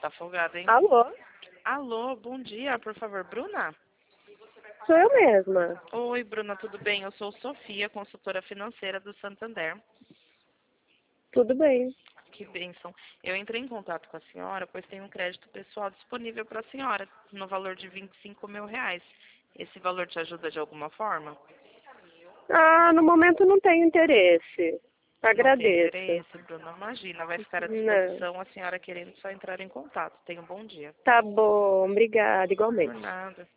tá folgada, hein? Alô? Alô, bom dia, por favor, Bruna? Sou eu mesma. Oi, Bruna, tudo bem? Eu sou Sofia, consultora financeira do Santander. Tudo bem. Que bênção. Eu entrei em contato com a senhora, pois tem um crédito pessoal disponível para a senhora, no valor de R$ 25.000. Esse valor te ajuda de alguma forma? Ah, no momento não tenho interesse. Não tem Agradeço. interesse, Bruna? Imagina, vai ficar à Não. disposição a senhora querendo só entrar em contato. Tenha um bom dia. Tá bom, obrigada, igualmente. Por nada.